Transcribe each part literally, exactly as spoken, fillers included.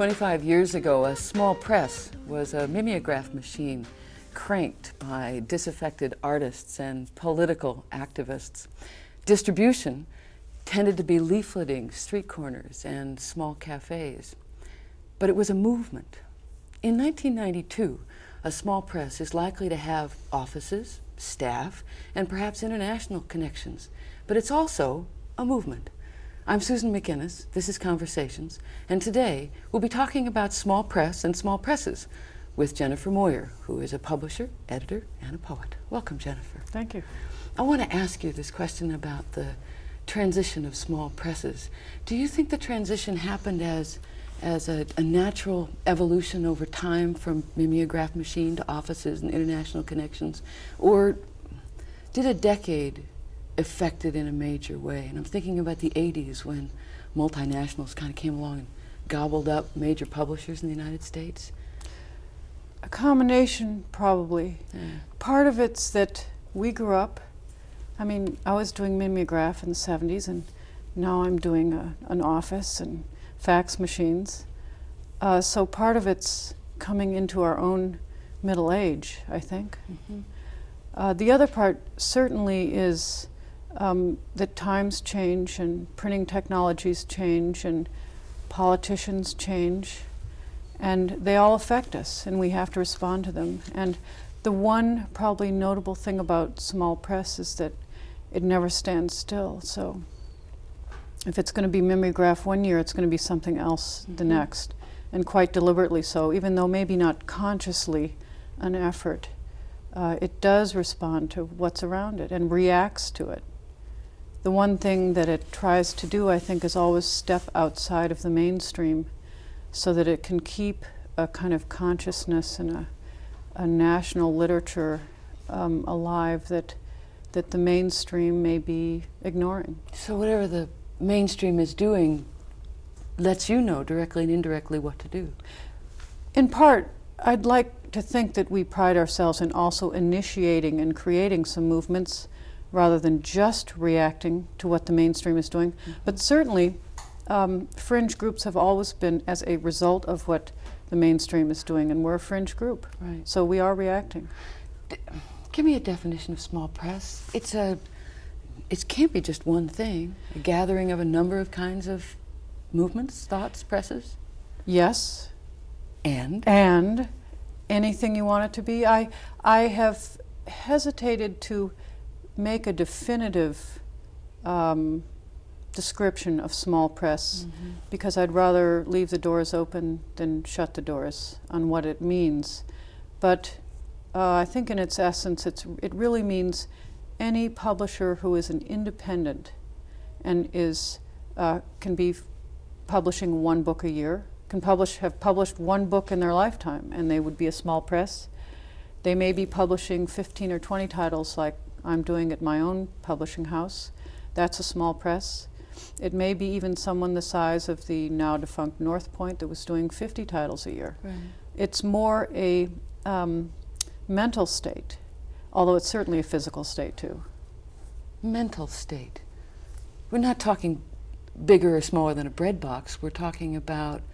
twenty-five years ago, a small press was a mimeograph machine cranked by disaffected artists and political activists. Distribution tended to be leafleting street corners and small cafes. But it was a movement. In nineteen ninety-two, a small press is likely to have offices, staff, and perhaps international connections. But it's also a movement. I'm Susan McInnes, this is Conversations, and today we'll be talking about small press and small presses with Jennifer Moyer, who is a publisher, editor, and a poet. Welcome, Jennifer. Thank you. I want to ask you this question about the transition of small presses. Do you think the transition happened as as a, a natural evolution over time from mimeograph machine to offices and international connections, or did a decade affect it in a major way? And I'm thinking about the eighties when multinationals kind of came along and gobbled up major publishers in the United States. A combination, probably. Yeah. Part of it's that we grew up, I mean, I was doing mimeograph in the seventies, and now I'm doing a, an office and fax machines. Uh, so part of it's coming into our own middle age, I think. Mm-hmm. Uh, the other part certainly is um, that times change and printing technologies change and politicians change, and they all affect us, and we have to respond to them. And the one probably notable thing about small press is that it never stands still. So if it's going to be mimeograph one year, it's going to be something else mm-hmm. the next, and quite deliberately so, even though maybe not consciously an effort. Uh, it does respond to what's around it and reacts to it. The one thing that it tries to do, I think, is always step outside of the mainstream so that it can keep a kind of consciousness and a, a national literature um, alive that that the mainstream may be ignoring. So whatever the mainstream is doing lets you know directly and indirectly what to do. In part, I'd like to think that we pride ourselves in also initiating and creating some movements rather than just reacting to what the mainstream is doing. Mm-hmm. But certainly, um, fringe groups have always been as a result of what the mainstream is doing, and we're a fringe group. Right. So we are reacting. D- give me a definition of small press. It's a, it can't be just one thing, a gathering of a number of kinds of movements, thoughts, presses? Yes. And? And anything you want it to be. I I have hesitated to make a definitive um, description of small press mm-hmm. because I'd rather leave the doors open than shut the doors on what it means. But uh, I think in its essence, it's it really means any publisher who is an independent and is uh, can be f- publishing one book a year, can publish have published one book in their lifetime, and they would be a small press. They may be publishing fifteen or twenty titles like I'm doing at my own publishing house. That's a small press. It may be even someone the size of the now defunct North Point that was doing fifty titles a year. Right. It's more a um, mental state, although it's certainly a physical state too. Mental state. We're not talking bigger or smaller than a bread box. We're talking about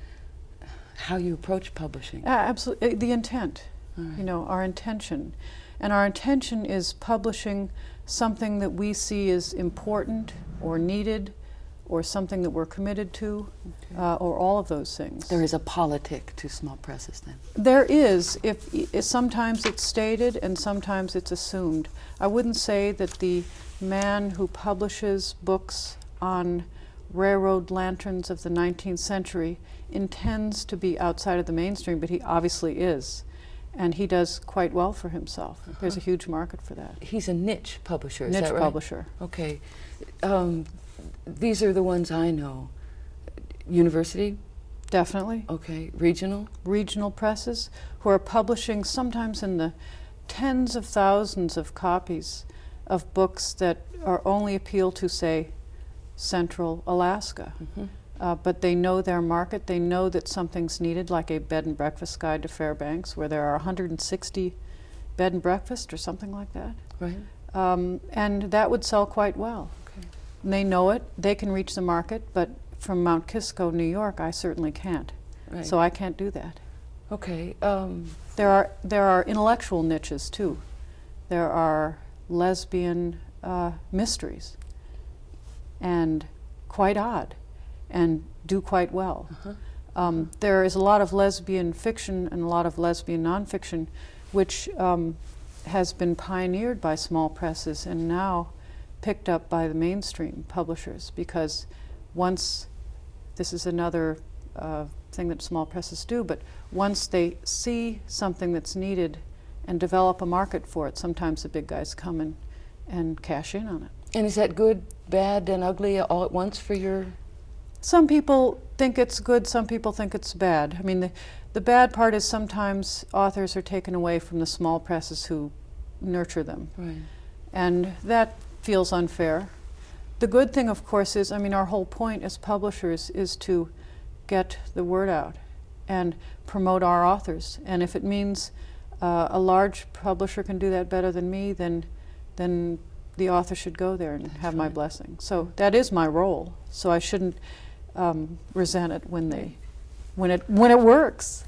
how you approach publishing. Uh, absolutely, the intent, right. you know, our intention. And our intention is publishing something that we see as important or needed or something that we're committed to, okay. uh, or all of those things. There is a politic to small presses then? There is. If, if sometimes it's stated and sometimes it's assumed. I wouldn't say that the man who publishes books on railroad lanterns of the nineteenth century intends to be outside of the mainstream, but he obviously is. And he does quite well for himself. Uh-huh. There's a huge market for that. He's a niche publisher, is niche that right? publisher. Okay. Um, these are the ones I know. University? Definitely. Okay. Regional? Regional presses who are publishing sometimes in the tens of thousands of copies of books that are only appeal to, say, Central Alaska. Mm-hmm. Uh, but they know their market. They know that something's needed, like a bed and breakfast guide to Fairbanks, where there are one hundred sixty bed and breakfast or something like that. Right. Um, and that would sell quite well. Okay. And they know it. They can reach the market, but from Mount Kisco, New York, I certainly can't. right. So I can't do that. Okay. Um, There are there are intellectual niches too. There are lesbian uh, mysteries, and quite odd, and do quite well. uh-huh. Um, there is a lot of lesbian fiction and a lot of lesbian nonfiction, which um, has been pioneered by small presses and now picked up by the mainstream publishers, because once, this is another uh, thing that small presses do, but once they see something that's needed and develop a market for it, sometimes the big guys come in and cash in on it. And is that good, bad, and ugly all at once for your... Some people think it's good, some people think it's bad. I mean, the, the bad part is sometimes authors are taken away from the small presses who nurture them. Right. And that feels unfair. The good thing, of course, is, I mean, our whole point as publishers is to get the word out and promote our authors. And if it means uh, a large publisher can do that better than me, then then the author should go there and That's have my right. blessing. So that is my role. So I shouldn't um, resent it when they when it when it works.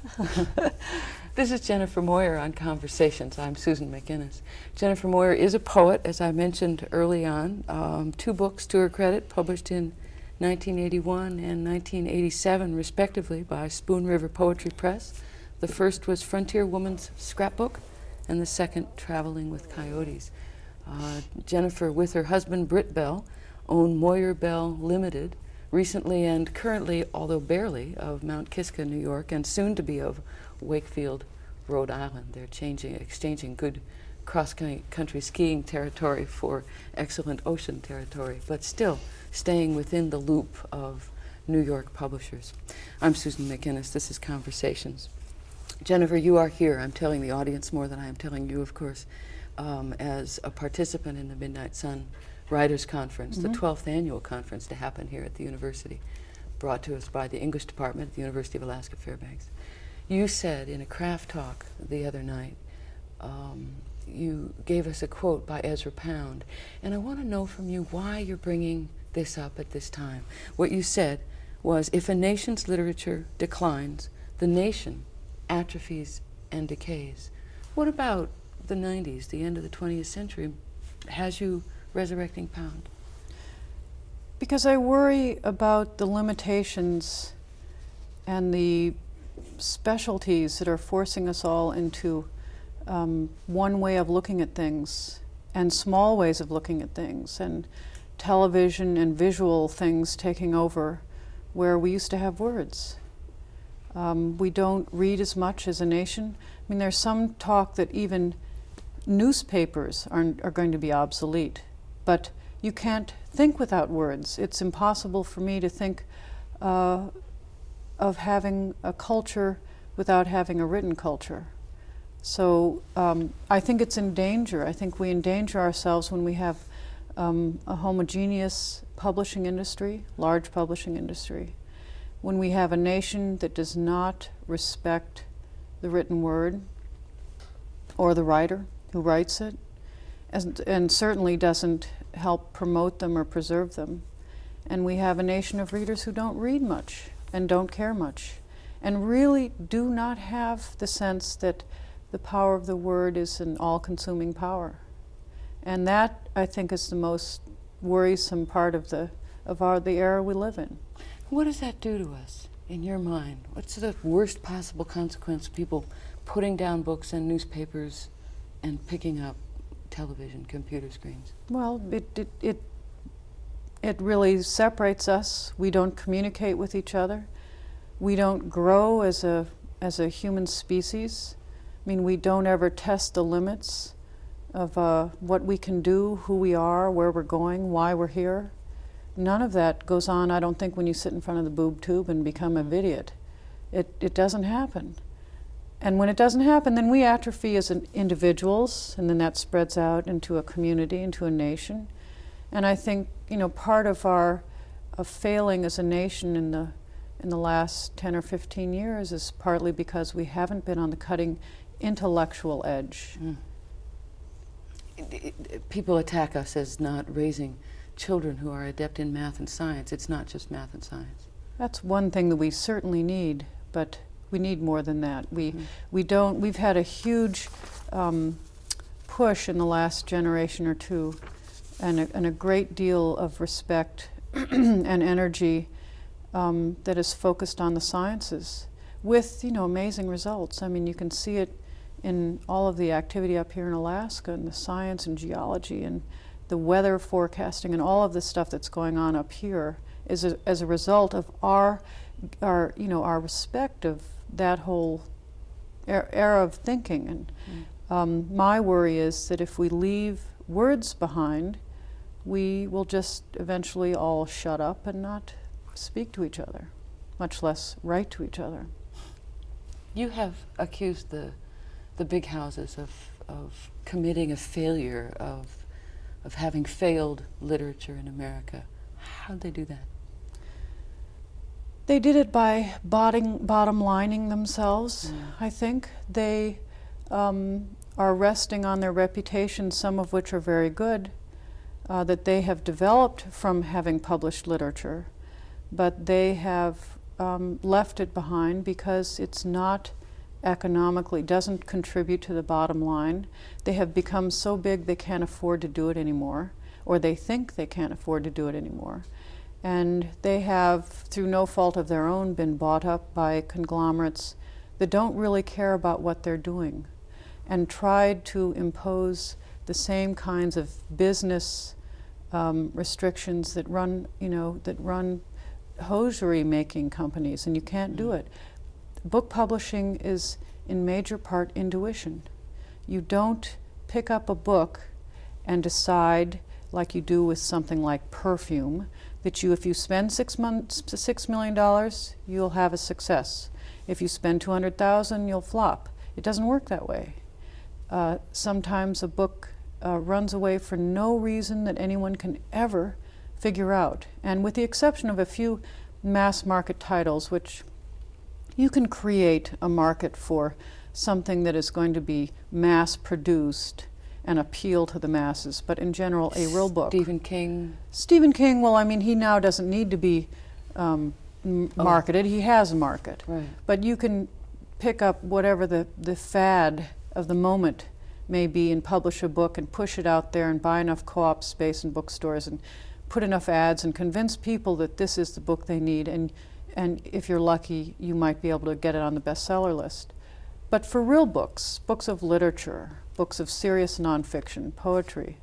This is Jennifer Moyer on Conversations. I'm Susan McInnes. Jennifer Moyer is a poet, as I mentioned early on. Um, two books to her credit, published in nineteen eighty-one and nineteen eighty-seven, respectively, by Spoon River Poetry Press. The first was Frontier Woman's Scrapbook, and the second, Traveling with Coyotes. Uh, Jennifer, with her husband Britt Bell, own Moyer Bell Limited, recently and currently, although barely, of Mount Kisco, New York, and soon to be of Wakefield, Rhode Island. They're changing, exchanging good cross-country skiing territory for excellent ocean territory, but still staying within the loop of New York publishers. I'm Susan McInnes. This is Conversations. Jennifer, you are here. I'm telling the audience more than I am telling you, of course, um, as a participant in the Midnight Sun Writers Conference, mm-hmm. the twelfth annual conference to happen here at the university, brought to us by the English department at the University of Alaska Fairbanks. You said in a craft talk the other night, um, you gave us a quote by Ezra Pound, and I want to know from you why you're bringing this up at this time. What you said was, if a nation's literature declines, the nation atrophies and decays. What about the nineties, the end of the twentieth century, has you resurrecting Pound? Because I worry about the limitations and the specialties that are forcing us all into um, one way of looking at things, and small ways of looking at things, and television and visual things taking over where we used to have words. Um, we don't read as much as a nation. I mean, there's some talk that even newspapers are, are going to be obsolete, but you can't think without words. It's impossible for me to think uh, of having a culture without having a written culture. So um, I think it's in danger. I think we endanger ourselves when we have um, a homogeneous publishing industry, large publishing industry. When we have a nation that does not respect the written word or the writer who writes it, and, and certainly doesn't help promote them or preserve them. And we have a nation of readers who don't read much and don't care much, and really do not have the sense that the power of the word is an all-consuming power. And that, I think, is the most worrisome part of the of our the era we live in. What does that do to us, in your mind? What's the worst possible consequence of people putting down books and newspapers and picking up television, computer screens? Well, it it it, it really separates us. We don't communicate with each other. We don't grow as a as a human species. I mean, we don't ever test the limits of uh, what we can do, who we are, where we're going, why we're here. None of that goes on, I don't think, when you sit in front of the boob tube and become a idiot. It, it doesn't happen. And when it doesn't happen, then we atrophy as an individuals, and then that spreads out into a community, into a nation. And I think, you know, part of our of failing as a nation in the in the last ten or fifteen years is partly because we haven't been on the cutting intellectual edge. Mm. It, it, people attack us as not raising children who are adept in math and science. It's not just math and science. That's one thing that we certainly need, but we need more than that. We, Mhm. we don't, we've had a huge um, push in the last generation or two, and a, and a great deal of respect and energy um, that is focused on the sciences with, you know, amazing results. I mean, you can see it in all of the activity up here in Alaska, and the science and geology and the weather forecasting and all of the stuff that's going on up here is a, as a result of our, our, you know, our respect of that whole er- era of thinking. And Mm. um, my worry is that if we leave words behind, we will just eventually all shut up and not speak to each other, much less write to each other. You have accused the the big houses of of committing a failure, of of having failed literature in America. How'd they do that? They did it by bottom, bottom lining themselves, Mm. I think. They um, are resting on their reputation, some of which are very good, uh, that they have developed from having published literature, but they have um, left it behind because it's not economically, doesn't contribute to the bottom line. They have become so big they can't afford to do it anymore, or they think they can't afford to do it anymore. And they have, through no fault of their own, been bought up by conglomerates that don't really care about what they're doing, and tried to impose the same kinds of business um, restrictions that run, you know, that run hosiery making companies, and you can't do it. Book publishing is in major part intuition. You don't pick up a book and decide, like you do with something like perfume, that you, if you spend six months, six million dollars, you'll have a success. If you spend two hundred thousand, you'll flop. It doesn't work that way. Uh, sometimes a book uh, runs away for no reason that anyone can ever figure out. And with the exception of a few mass market titles, which you can create a market for something that is going to be mass produced and appeal to the masses, but in general, a real book. Stephen King. Stephen King, well, I mean, he now doesn't need to be um, m- Oh. marketed. He has a market. Right. But you can pick up whatever the, the fad of the moment may be and publish a book and push it out there and buy enough co-op space in bookstores and put enough ads and convince people that this is the book they need. And, and if you're lucky, you might be able to get it on the bestseller list. But for real books, books of literature, books of serious nonfiction, poetry,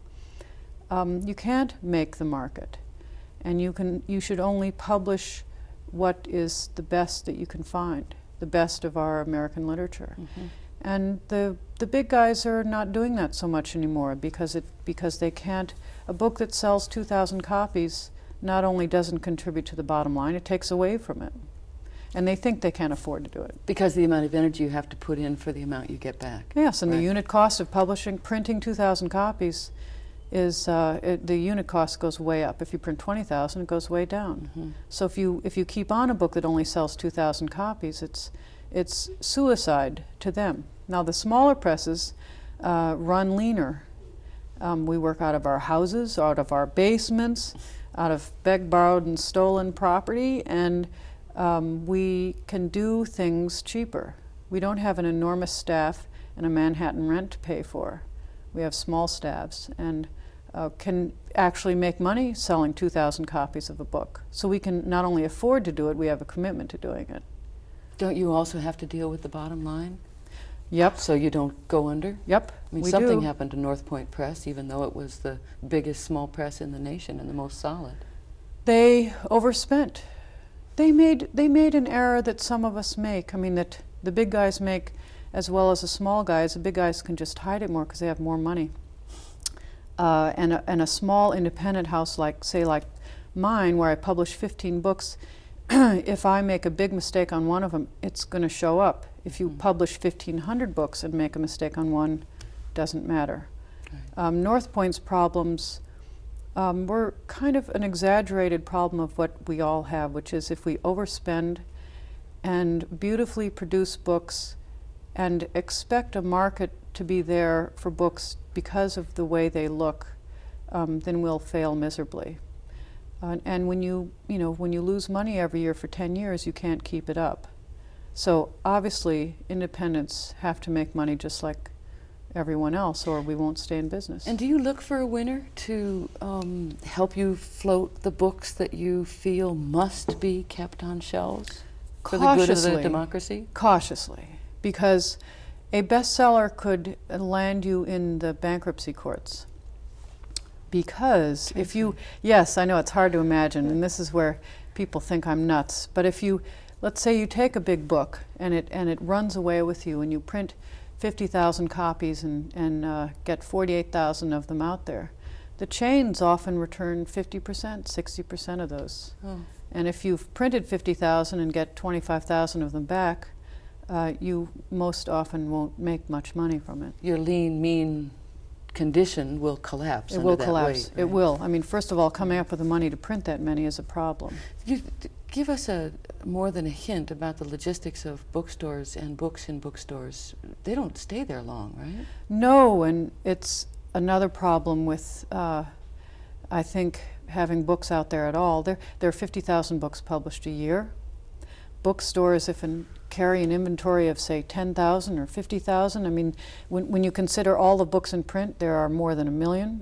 um, you can't make the market. And you can, you should only publish what is the best that you can find, the best of our American literature. Mm-hmm. And the the big guys are not doing that so much anymore because it because they can't. A book that sells two thousand copies not only doesn't contribute to the bottom line, it takes away from it. And they think they can't afford to do it. Because the amount of energy you have to put in for the amount you get back. Yes, and Right. the unit cost of publishing, printing two thousand copies, is uh, it, the unit cost goes way up. If you print twenty thousand, it goes way down. Mm-hmm. So if you if you keep on a book that only sells two thousand copies, it's it's suicide to them. Now the smaller presses uh, run leaner. Um, we work out of our houses, out of our basements, out of begged, borrowed, and stolen property, and um, we can do things cheaper. We don't have an enormous staff and a Manhattan rent to pay for. We have small staffs and uh, can actually make money selling two thousand copies of a book. So we can not only afford to do it, we have a commitment to doing it. Don't you also have to deal with the bottom line? Yep, So you don't go under? yep, I mean, we something do. happened to North Point Press, even though it was the biggest small press in the nation and the most solid. They overspent. They made they made an error that some of us make. I mean, that the big guys make as well as the small guys. The big guys can just hide it more because they have more money. Uh, and, a, and a small independent house like, say, like mine, where I publish fifteen books, if I make a big mistake on one of them, it's going to show up. If you Mm. publish fifteen hundred books and make a mistake on one, doesn't matter. Right. Um, North Point's problems um, were kind of an exaggerated problem of what we all have, which is if we overspend and beautifully produce books and expect a market to be there for books because of the way they look, um, then we'll fail miserably. Uh, and when you, you know, when you lose money every year for ten years, you can't keep it up. So obviously, independents have to make money just like everyone else, or we won't stay in business. And do you look for a winner to um, help you float the books that you feel must be kept on shelves for the good of the democracy? Cautiously, because a bestseller could land you in the bankruptcy courts. Because if you, yes, I know it's hard to imagine, and this is where people think I'm nuts, but if you, let's say you take a big book and it and it runs away with you, and you print fifty thousand copies and, and uh, get forty-eight thousand of them out there, the chains often return fifty percent, sixty percent of those. Oh. And if you've printed fifty thousand and get twenty-five thousand of them back, uh, you most often won't make much money from it. Your lean, mean condition will collapse. It under will that collapse. weight, right? It will. I mean, first of all, coming up with the money to print that many is a problem. You d- give us a more than a hint about the logistics of bookstores and books in bookstores. They don't stay there long, right? No, and it's another problem with, uh, I think, having books out there at all. There, there are fifty thousand books published a year. Bookstores, if an, carry an inventory of, say, ten thousand or fifty thousand, I mean, when, when you consider all the books in print, there are more than a million.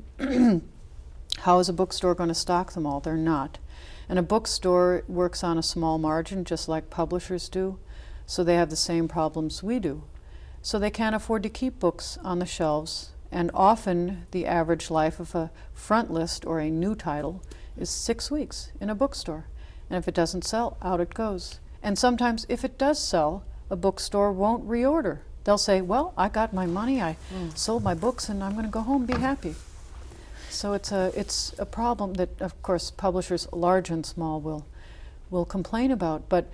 How is a bookstore going to stock them all? They're not. And a bookstore works on a small margin, just like publishers do, so they have the same problems we do. So they can't afford to keep books on the shelves, and often the average life of a front list or a new title is six weeks in a bookstore. And if it doesn't sell, out it goes. And sometimes if it does sell, a bookstore won't reorder. They'll say, well, I got my money, I mm. sold my books, and I'm going to go home and be happy. So it's a it's a problem that, of course, publishers large and small will will complain about. But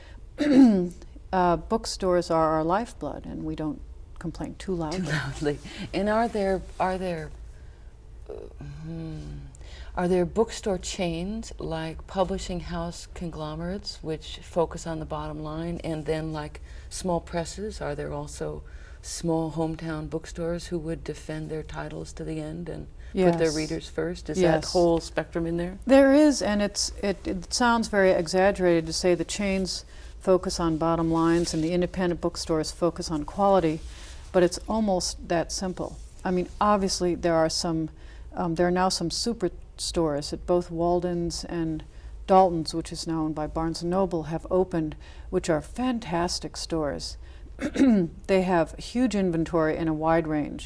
uh, bookstores are our lifeblood, and we don't complain too loudly. Too loudly. And are there are there uh, hmm, are there bookstore chains like publishing house conglomerates which focus on the bottom line, and then like small presses, are there also small hometown bookstores who would defend their titles to the end and yes. put their readers first? Is yes. that whole spectrum in there? There is, and it's it, it sounds very exaggerated to say the chains focus on bottom lines and the independent bookstores focus on quality, but it's almost that simple. I mean, obviously there are some, um, there are now some super stores at both Walden's and Dalton's, which is now owned by Barnes and Noble, have opened, which are fantastic stores. They have huge inventory in a wide range.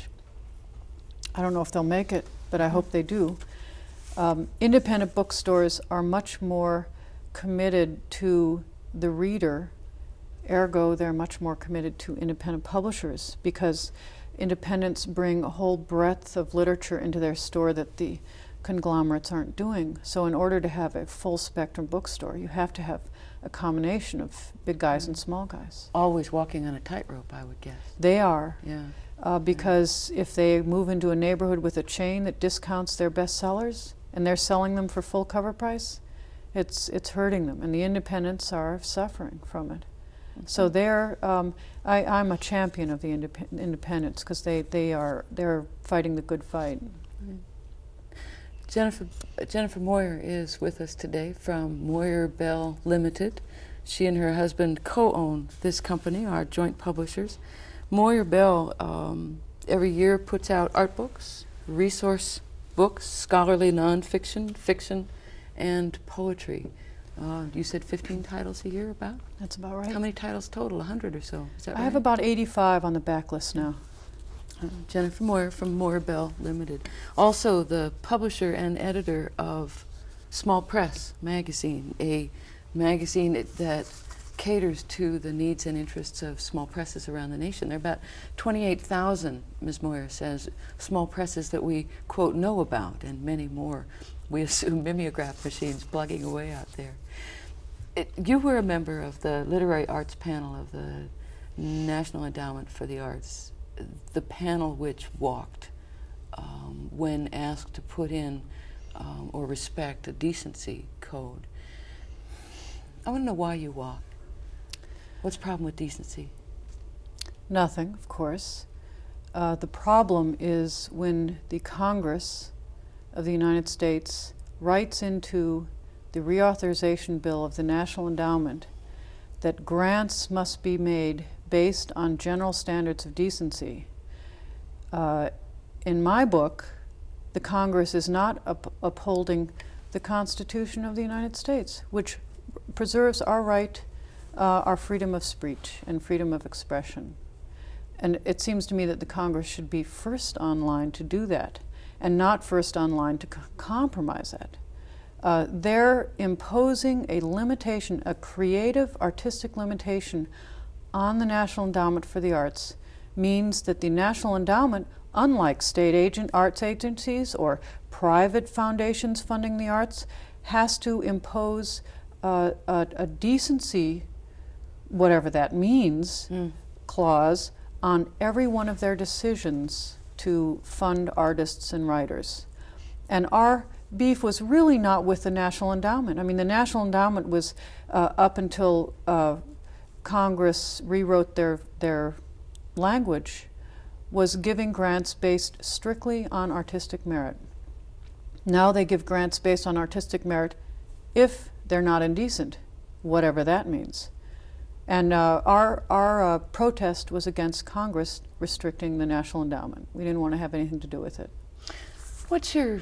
I don't know if they'll make it, but I hope they do. Um, independent bookstores are much more committed to the reader, ergo they're much more committed to independent publishers, because independents bring a whole breadth of literature into their store that the conglomerates aren't doing. So in order to have a full spectrum bookstore, you have to have a combination of big guys mm. and small guys. Always walking on a tightrope, I would guess. They are. Yeah. Uh, because yeah. if they move into a neighborhood with a chain that discounts their bestsellers and they're selling them for full cover price, it's it's hurting them, and the independents are suffering from it. Mm-hmm. So they're, um, I, I'm a champion of the indep- independents because they, they are they're fighting the good fight. Mm-hmm. Jennifer Jennifer Moyer is with us today from Moyer Bell Limited. She and her husband co-own this company, our joint publishers. Moyer Bell um, every year puts out art books, resource books, scholarly nonfiction, fiction, and poetry. Uh, you said fifteen titles a year, about? That's about right. How many titles total? A hundred or so? Is that right? I have about eighty-five on the back list now. Uh, Jennifer Moyer from Moyer Bell Limited. Also the publisher and editor of Small Press magazine, a magazine that caters to the needs and interests of small presses around the nation. There are about twenty-eight thousand, Miz Moyer says, small presses that we, quote, know about, and many more. We assume mimeograph machines plugging away out there. It, you were a member of the Literary Arts Panel of the National Endowment for the Arts, the panel which walked um, when asked to put in um, or respect a decency code. I want to know why you walked. What's the problem with decency? Nothing, of course. Uh, the problem is when the Congress of the United States writes into the reauthorization bill of the National Endowment that grants must be made based on general standards of decency, uh, in my book, the Congress is not up- upholding the Constitution of the United States, which preserves our right, uh, our freedom of speech and freedom of expression. And it seems to me that the Congress should be first online to do that, and not first online to c- compromise that. Uh, they're imposing a limitation, a creative, artistic limitation on the National Endowment for the Arts, means that the National Endowment, unlike state agent arts agencies or private foundations funding the arts, has to impose uh, a, a decency, whatever that means, mm. clause on every one of their decisions to fund artists and writers. And our beef was really not with the National Endowment. I mean, the National Endowment was uh, up until uh, Congress rewrote their their language, was giving grants based strictly on artistic merit. Now they give grants based on artistic merit if they're not indecent, whatever that means. And uh, our our uh, protest was against Congress restricting the National Endowment. We didn't want to have anything to do with it. What's your,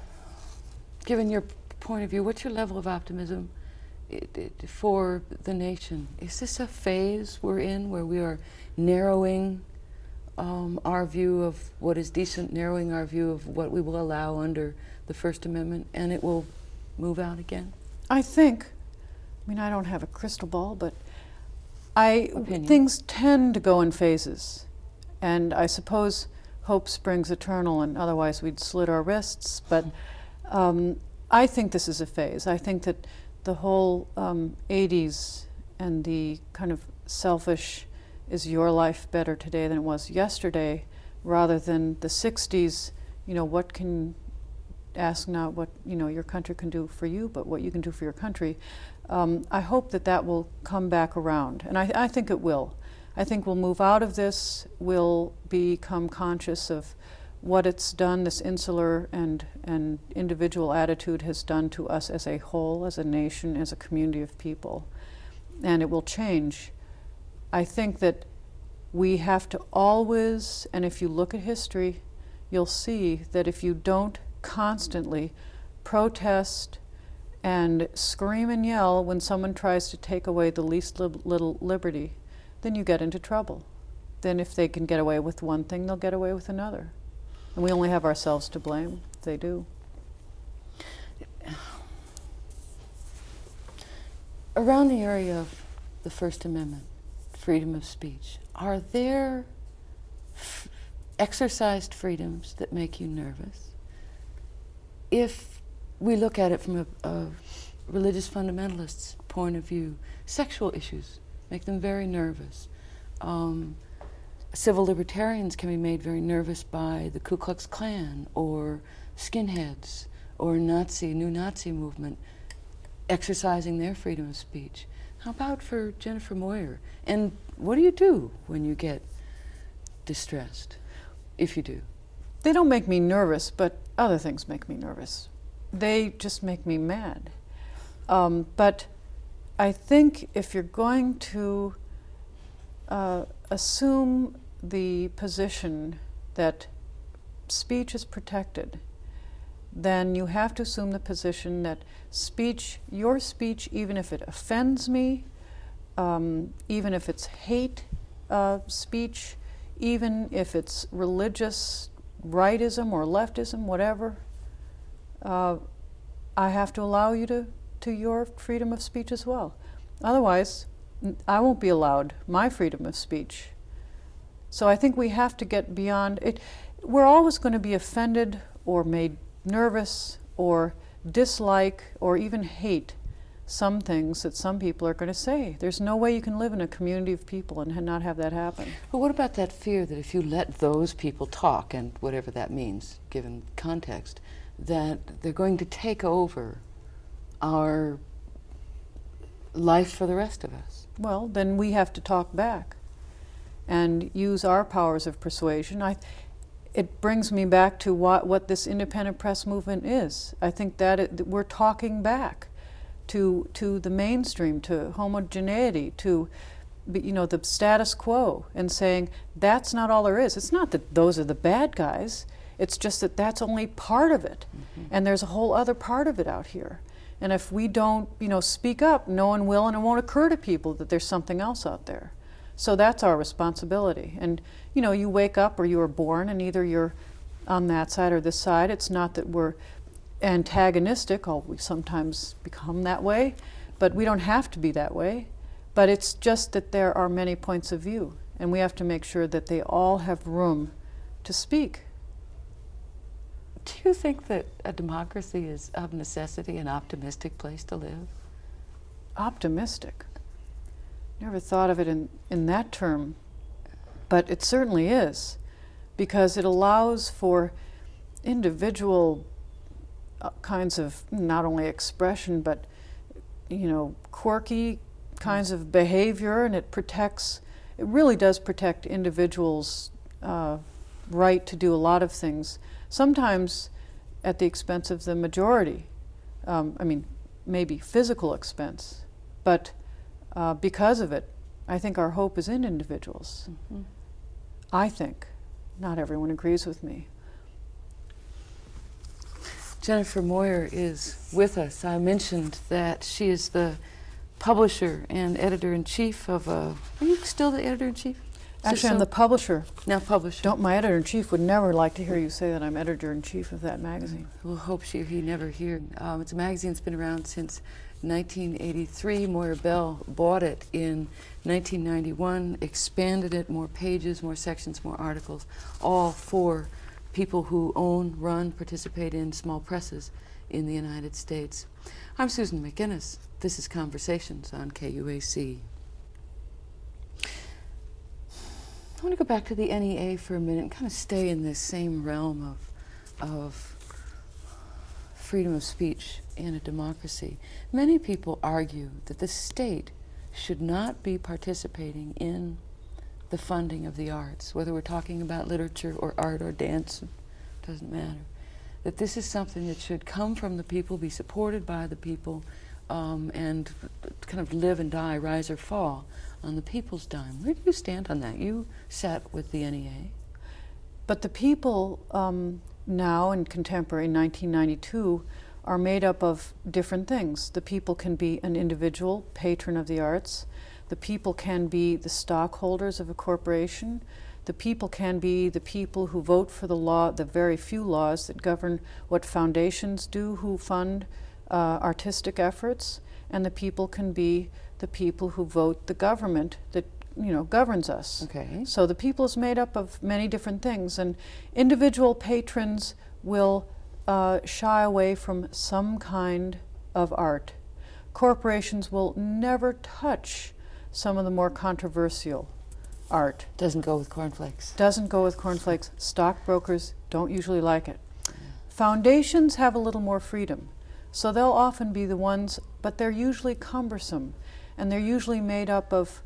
given your point of view, what's your level of optimism it, it, for the nation? Is this a phase we're in where we are narrowing um, our view of what is decent, narrowing our view of what we will allow under the First Amendment, and it will move out again? I think, I mean, I don't have a crystal ball, but I, Opinion. things tend to go in phases. And I suppose hope springs eternal, and otherwise we'd slit our wrists. But um, I think this is a phase. I think that the whole um, eighties and the kind of selfish, is your life better today than it was yesterday, rather than the sixties, you know, what can, ask not what, you know, your country can do for you, but what you can do for your country. Um, I hope that that will come back around, and I, I think it will. I think we'll move out of this, we'll become conscious of what it's done, this insular and, and individual attitude has done to us as a whole, as a nation, as a community of people, and it will change. I think that we have to always, and if you look at history, you'll see that if you don't constantly protest and scream and yell when someone tries to take away the least li- little liberty, then you get into trouble. Then if they can get away with one thing, they'll get away with another. And we only have ourselves to blame if they do. Around the area of the First Amendment, freedom of speech, are there f- exercised freedoms that make you nervous? If we look at it from a, a religious fundamentalist's point of view, sexual issues make them very nervous. Um, civil libertarians can be made very nervous by the Ku Klux Klan or skinheads or Nazi, new Nazi movement exercising their freedom of speech. How about for Jennifer Moyer? And what do you do when you get distressed, if you do? They don't make me nervous, but other things make me nervous. They just make me mad. Um, but I think if you're going to uh, assume the position that speech is protected, then you have to assume the position that speech, your speech, even if it offends me, um, even if it's hate uh, speech, even if it's religious rightism or leftism, whatever, uh, I have to allow you to, to your freedom of speech as well. Otherwise, I won't be allowed my freedom of speech. So I think we have to get beyond it. We're always going to be offended or made nervous or dislike or even hate some things that some people are going to say. There's no way you can live in a community of people and not have that happen. But what about that fear that if you let those people talk, and whatever that means, given context, that they're going to take over our life for the rest of us? Well, then we have to talk back and use our powers of persuasion. I, it brings me back to what, what this independent press movement is. I think that it, we're talking back to to the mainstream, to homogeneity, to you know the status quo, and saying that's not all there is. It's not that those are the bad guys. It's just that that's only part of it, mm-hmm. and there's a whole other part of it out here. And if we don't, you know, speak up, no one will, and it won't occur to people that there's something else out there. So that's our responsibility. And you know, you wake up or you are born, and either you're on that side or this side. It's not that we're antagonistic, although we sometimes become that way, but we don't have to be that way. But it's just that there are many points of view, and we have to make sure that they all have room to speak. Do you think that a democracy is of necessity an optimistic place to live? Optimistic? Never thought of it in, in that term, but it certainly is, because it allows for individual uh, kinds of not only expression, but you know, quirky kinds of behavior, and it protects, it really does protect individuals' uh, right to do a lot of things, sometimes at the expense of the majority. Um, I mean, maybe physical expense, but uh, because of it, I think our hope is in individuals. Mm-hmm. I think. Not everyone agrees with me. Jennifer Moyer is with us. I mentioned that she is the publisher and editor-in-chief of a... Are you still the editor-in-chief? Actually, I'm the publisher. Now publisher. Don't, my editor-in-chief would never like to hear you say that I'm editor-in-chief of that magazine. We'll hope she, he never hears. Um, it's a magazine that's been around since nineteen eighty-three. Moyer Bell bought it in nineteen ninety-one, expanded it, more pages, more sections, more articles, all for people who own, run, participate in small presses in the United States. I'm Susan McInnes. This is Conversations on K U A C. I want to go back to the N E A for a minute and kind of stay in this same realm of, of freedom of speech in a democracy. Many people argue that the state should not be participating in the funding of the arts, whether we're talking about literature or art or dance, it doesn't matter. That this is something that should come from the people, be supported by the people, um, and kind of live and die, rise or fall on the people's dime. Where do you stand on that? You sat with the N E A. But the people um, now in contemporary nineteen ninety-two are made up of different things. The people can be an individual patron of the arts. The people can be the stockholders of a corporation. The people can be the people who vote for the law, the very few laws that govern what foundations do, who fund uh, artistic efforts. And the people can be the people who vote the government that you know governs us. Okay. So the people is made up of many different things, and individual patrons will uh, shy away from some kind of art. Corporations will never touch some of the more controversial art. Doesn't go with cornflakes. Doesn't go with cornflakes. Stockbrokers don't usually like it. Yeah. Foundations have a little more freedom, so they'll often be the ones, but they're usually cumbersome, and they're usually made up of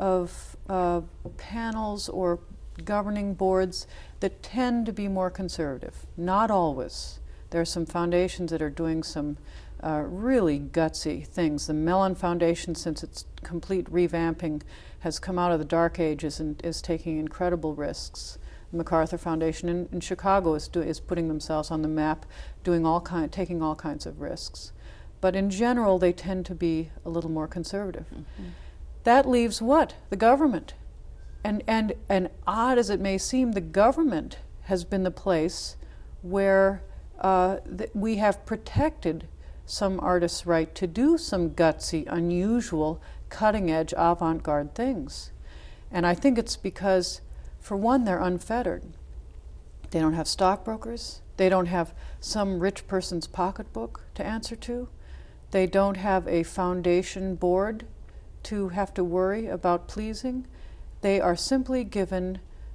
of uh, panels or governing boards that tend to be more conservative. Not always. There are some foundations that are doing some uh, really gutsy things. The Mellon Foundation, since its complete revamping, has come out of the dark ages and is taking incredible risks. The MacArthur Foundation in, in Chicago is, do, is putting themselves on the map, doing all kind, taking all kinds of risks. But in general, they tend to be a little more conservative. Mm-hmm. That leaves what? The government. And, and, and odd as it may seem, the government has been the place where uh, th- we have protected some artists' right to do some gutsy, unusual, cutting-edge, avant-garde things. And I think it's because, for one, they're unfettered. They don't have stockbrokers. They don't have some rich person's pocketbook to answer to. They don't have a foundation board to have to worry about pleasing. They are simply given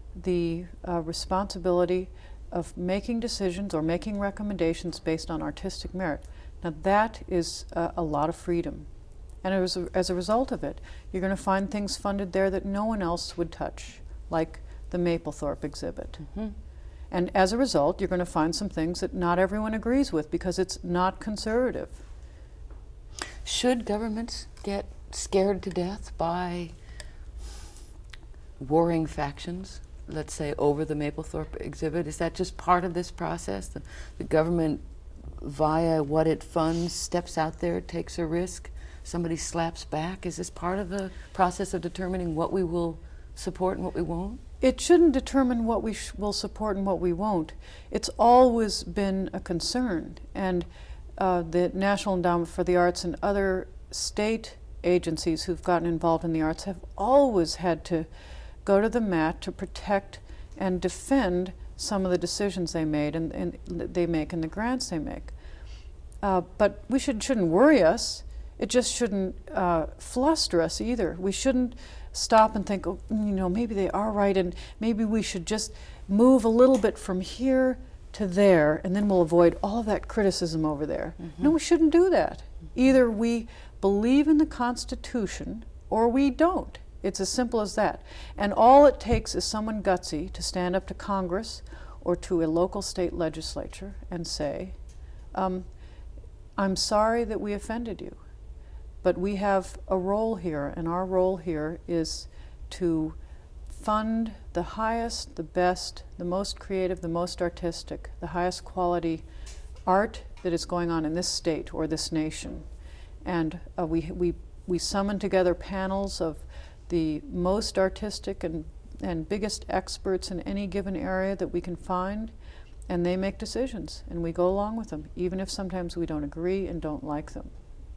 the uh, responsibility of making decisions or making recommendations based on artistic merit. Now that is uh, a lot of freedom. And as a, as a result of it, you're going to find things funded there that no one else would touch, like the Mapplethorpe exhibit. Mm-hmm. And as a result, you're going to find some things that not everyone agrees with because it's not conservative. Should governments get scared to death by warring factions, let's say, over the Mapplethorpe exhibit? Is that just part of this process? The, the government, via what it funds, steps out there, takes a risk, somebody slaps back? Is this part of the process of determining what we will support and what we won't? It shouldn't determine what we sh- will support and what we won't. It's always been a concern. And uh, the National Endowment for the Arts and other state agencies who've gotten involved in the arts have always had to go to the mat to protect and defend some of the decisions they made and, and they make and the grants they make. Uh, but we should, shouldn't worry us. It just shouldn't uh, fluster us either. We shouldn't stop and think, oh, you know, maybe they are right, and maybe we should just move a little bit from here to there, and then we'll avoid all of that criticism over there. Mm-hmm. No, we shouldn't do that. Either we believe in the Constitution or we don't. It's as simple as that. And all it takes is someone gutsy to stand up to Congress or to a local state legislature and say, um, I'm sorry that we offended you, but we have a role here, and our role here is to fund the highest, the best, the most creative, the most artistic, the highest quality art that is going on in this state or this nation. And uh, we, we, we summon together panels of the most artistic and, and biggest experts in any given area that we can find, and they make decisions, and we go along with them, even if sometimes we don't agree and don't like them.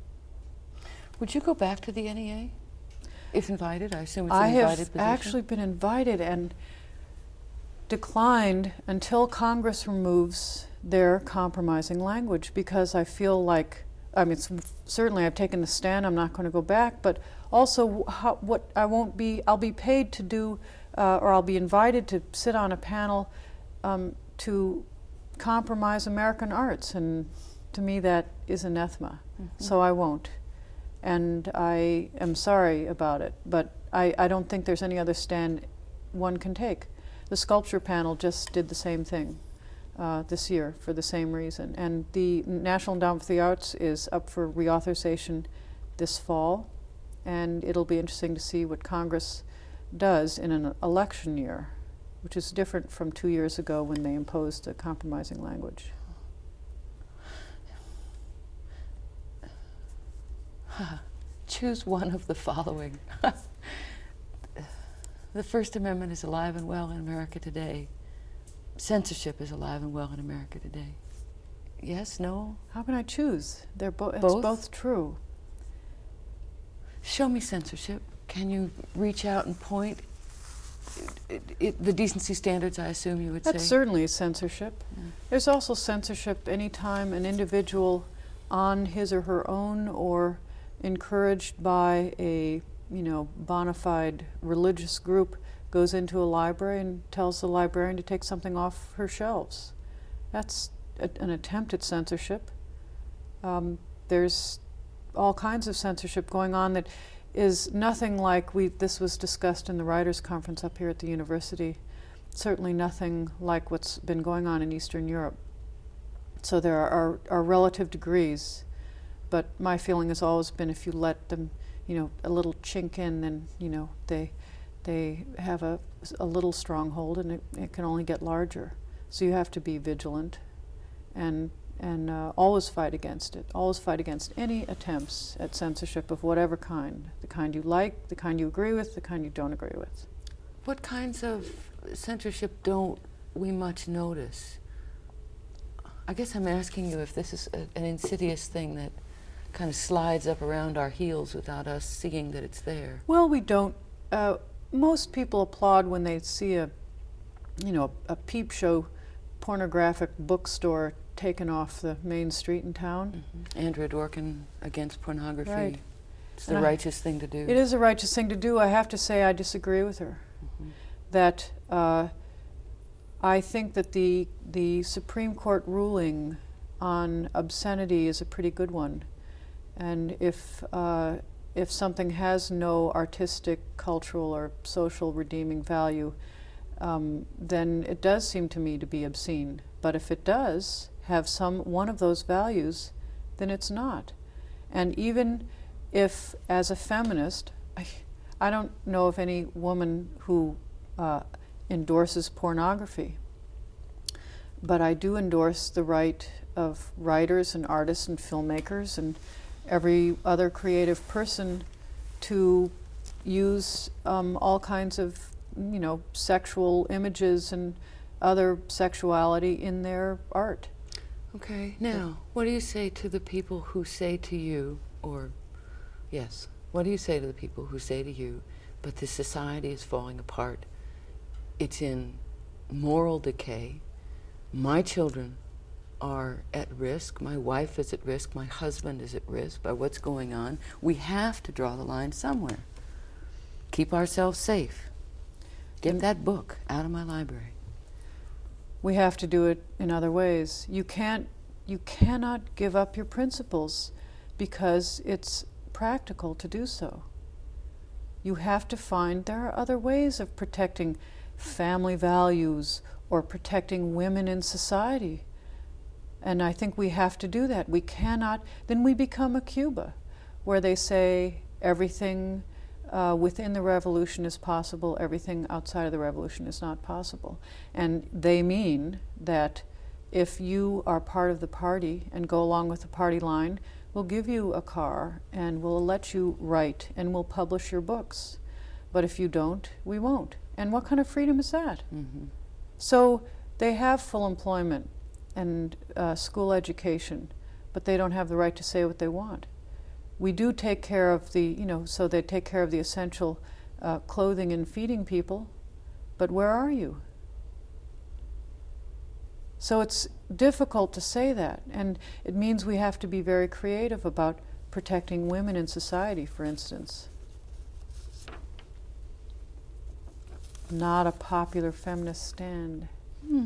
Would you go back to the N E A if invited? I assume it's an I invited have position. actually been invited and declined until Congress removes their compromising language, because I feel like, I mean, it's, certainly I've taken the stand, I'm not going to go back, but also how, what I won't be, I'll be paid to do, uh, or I'll be invited to sit on a panel um, to compromise American arts, and to me that is anathema, mm-hmm. so I won't. And I am sorry about it, but I, I don't think there's any other stand one can take. The sculpture panel just did the same thing uh, this year for the same reason. And the National Endowment for the Arts is up for reauthorization this fall, and it'll be interesting to see what Congress does in an election year, which is different from two years ago when they imposed a compromising language. Choose one of the following. The First Amendment is alive and well in America today. Censorship is alive and well in America today. Yes, no? How can I choose? They're bo- it's Both? both true. Show me censorship. Can you reach out and point? It, it, the decency standards, I assume you would That's say. certainly censorship. Yeah. There's also censorship anytime an individual on his or her own, or encouraged by a, you know, bona fide religious group, goes into a library and tells the librarian to take something off her shelves. That's a, an attempt at censorship. Um, there's all kinds of censorship going on that is nothing like we. This was discussed in the Writers' Conference up here at the university. Certainly nothing like what's been going on in Eastern Europe. So there are, are, are relative degrees. But my feeling has always been, if you let them, you know, a little chink in, then, you know, they they have a, a little stronghold, and it, it can only get larger. So you have to be vigilant and and uh, always fight against it. Always fight against any attempts at censorship of whatever kind. The kind you like, the kind you agree with, the kind you don't agree with. What kinds of censorship don't we much notice? I guess I'm asking you if this is a, an insidious thing that kind of slides up around our heels without us seeing that it's there. Well, we don't. Uh, most people applaud when they see a, you know, a, a peep show pornographic bookstore taken off the main street in town. Mm-hmm. Andrea Dworkin against pornography. Right. It's the And I- righteous thing to do. It is a righteous thing to do. I have to say I disagree with her. Mhm. That uh, I think that the the Supreme Court ruling on obscenity is a pretty good one. And if uh, if something has no artistic, cultural, or social redeeming value, um, then it does seem to me to be obscene. But if it does have some one of those values, then it's not. And even if, as a feminist, I, I don't know of any woman who uh, endorses pornography, but I do endorse the right of writers and artists and filmmakers and every other creative person to use um, all kinds of, you know, sexual images and other sexuality in their art. Okay, now, what do you say to the people who say to you, or, yes, what do you say to the people who say to you, but the society is falling apart, it's in moral decay, my children are at risk, my wife is at risk, my husband is at risk by what's going on. We have to draw the line somewhere. Keep ourselves safe. Get And that book out of my library. we have to do it in other ways. You can't, you cannot give up your principles because it's practical to do so. You have to find there are other ways of protecting family values or protecting women in society. And I think we have to do that. We cannot, then we become a Cuba, where they say everything uh, within the revolution is possible, everything outside of the revolution is not possible. And they mean that if you are part of the party and go along with the party line, we'll give you a car and we'll let you write and we'll publish your books. But if you don't, we won't. And what kind of freedom is that? Mm-hmm. So they have full employment and uh, school education, but they don't have the right to say what they want. We do take care of the, you know, so they take care of the essential uh, clothing and feeding people, but where are you? So it's difficult to say that, and it means we have to be very creative about protecting women in society, for instance. Not a popular feminist stand. Hmm.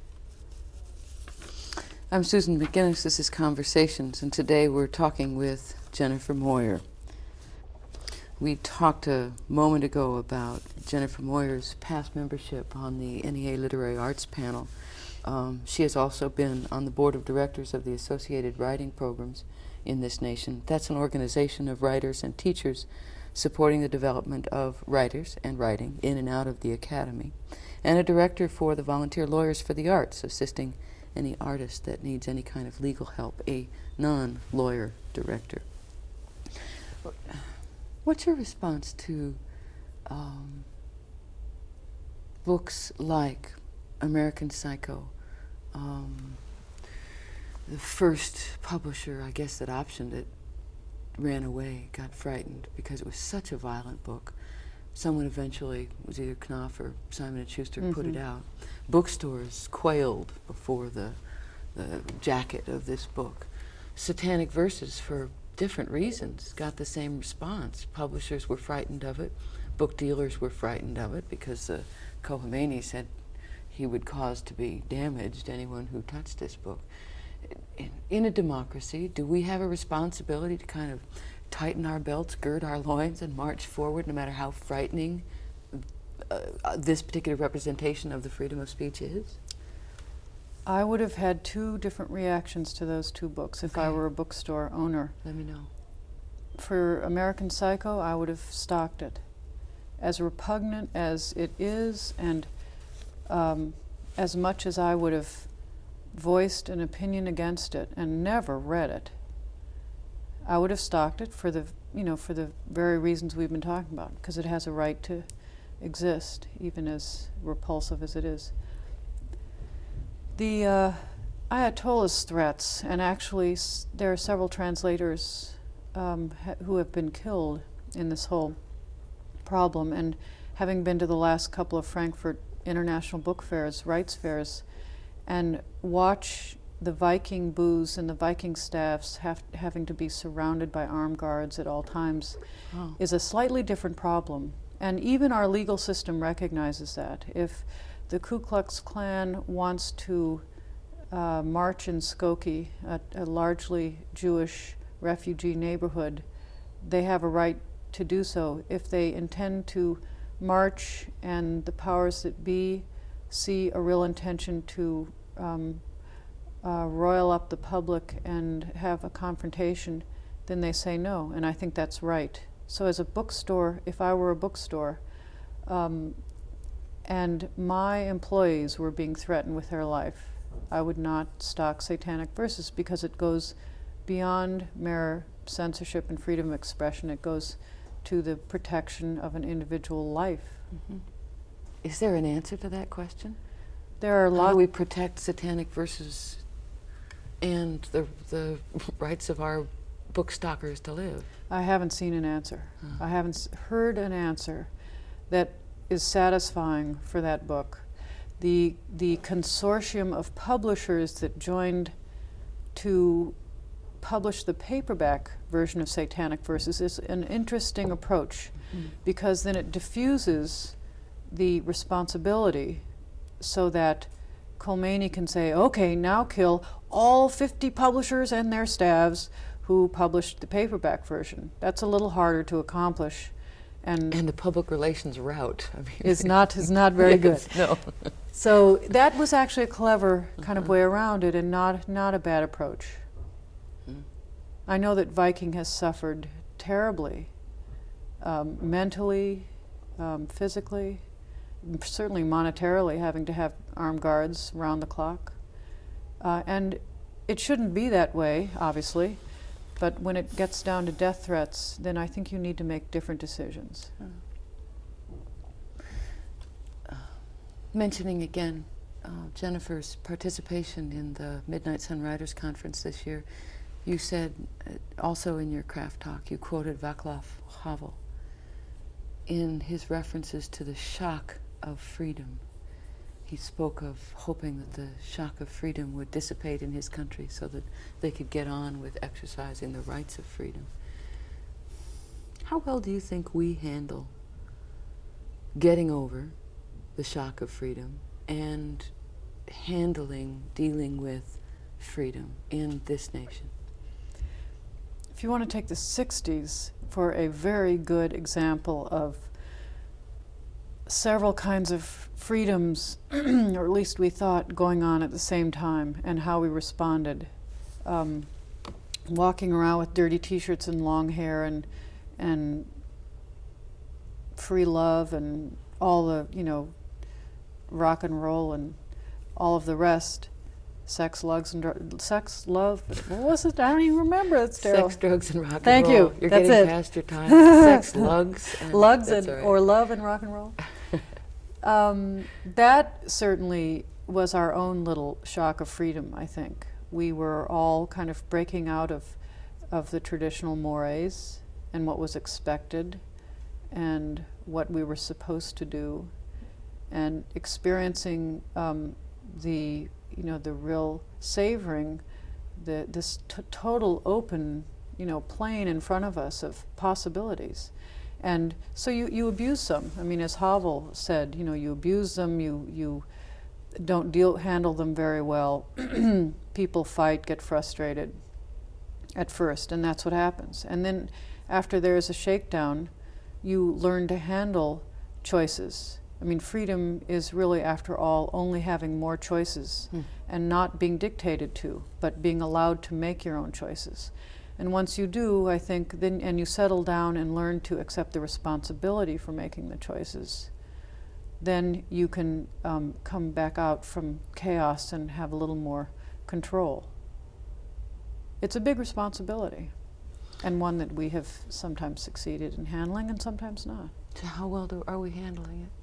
I'm Susan McGinnis. This is Conversations, and today we're talking with Jennifer Moyer. We talked a moment ago about Jennifer Moyer's past membership on the N E A Literary Arts panel. Um, she has also been on the board of directors of the Associated Writing Programs in this nation. That's an organization of writers and teachers supporting the development of writers and writing in and out of the academy, and a director for the Volunteer Lawyers for the Arts, assisting any artist that needs any kind of legal help, a non-lawyer director. What's your response to um, books like American Psycho? Um, the first publisher, I guess, that optioned it ran away, got frightened because it was such a violent book. Someone eventually, it was either Knopf or Simon and Schuster, mm-hmm. put it out. Bookstores quailed before the, the jacket of this book. Satanic Verses, for different reasons, got the same response. Publishers were frightened of it. Book dealers were frightened of it because the Khomeini said he would cause to be damaged anyone who touched this book. In, in a democracy, do we have a responsibility to kind of tighten our belts, gird our loins, and march forward no matter how frightening uh, uh, this particular representation of the freedom of speech is? I would have had two different reactions to those two books if Okay. I were a bookstore owner. Let me know. For American Psycho, I would have stocked it. As repugnant as it is, and um, as much as I would have voiced an opinion against it and never read it, I would have stocked it for the, you know, for the very reasons we've been talking about, because it has a right to exist, even as repulsive as it is. The uh, Ayatollah's threats, and actually s- there are several translators um, ha- who have been killed in this whole problem, and having been to the last couple of Frankfurt International Book Fairs, rights fairs, and watch the Viking booths and the Viking staffs have, having to be surrounded by armed guards at all times Oh. is a slightly different problem. And even our legal system recognizes that. If the Ku Klux Klan wants to uh, march in Skokie, a, a largely Jewish refugee neighborhood, they have a right to do so. If they intend to march and the powers that be see a real intention to um, uh, roil up the public and have a confrontation, then they say no, and I think that's right. So as a bookstore, if I were a bookstore, um, and my employees were being threatened with their life, I would not stock Satanic Verses, because it goes beyond mere censorship and freedom of expression. It goes to the protection of an individual life. Mm-hmm. Is there an answer to that question? There are How lots. do we protect Satanic Verses and the the rights of our book stockers to live? I haven't seen an answer. Huh. I haven't s- heard an answer that is satisfying for that book. The the consortium of publishers that joined to publish the paperback version of Satanic Verses is an interesting approach, Mm. because then it diffuses the responsibility so that Khomeini can say, okay, now kill all fifty publishers and their staffs who published the paperback version. That's a little harder to accomplish, and, And the public relations route, I mean, is not is not very yes, good. No. So that was actually a clever kind of way around it, and not not a bad approach. Mm. I know that Viking has suffered terribly, um, mentally, um, physically, m- certainly monetarily, having to have armed guards round the clock. Uh, and it shouldn't be that way, obviously, but when it gets down to death threats, then I think you need to make different decisions. Mentioning again uh, Jennifer's participation in the Midnight Sun Writers Conference this year, you said uh, also in your craft talk, you quoted Václav Havel in his references to the shock of freedom. He spoke of hoping that the shock of freedom would dissipate in his country so that they could get on with exercising the rights of freedom. How well do you think we handle getting over the shock of freedom and handling, dealing with freedom in this nation? If you want to take the sixties for a very good example of several kinds of freedoms, or at least we thought, going on at the same time, and how we responded. Um, walking around with dirty t-shirts and long hair, and and free love, and all the, you know, rock and roll and all of the rest. Sex, lugs, and dr- sex, love. What was it? I don't even remember. It's terrible. Sex, drugs, and rock Thank and roll. you. You're That's getting it. past your time. Sex, lugs, and Lugs that's and all right. or love and rock and roll. um, that certainly was our own little shock of freedom, I think. We were all kind of breaking out of of the traditional mores and what was expected and what we were supposed to do, and experiencing um, the you know the real savoring the this t- total open you know plain in front of us of possibilities. And so you, you abuse them. I mean, as Havel said, you know, you abuse them, you you don't deal handle them very well. People fight, get frustrated at first, and that's what happens. And then after there is a shakedown, you learn to handle choices. I mean, freedom is really, after all, only having more choices Hmm. and not being dictated to, but being allowed to make your own choices. And once you do, I think, then and you settle down and learn to accept the responsibility for making the choices, then you can um, come back out from chaos and have a little more control. It's a big responsibility, and one that we have sometimes succeeded in handling and sometimes not. So how well do, are we handling it?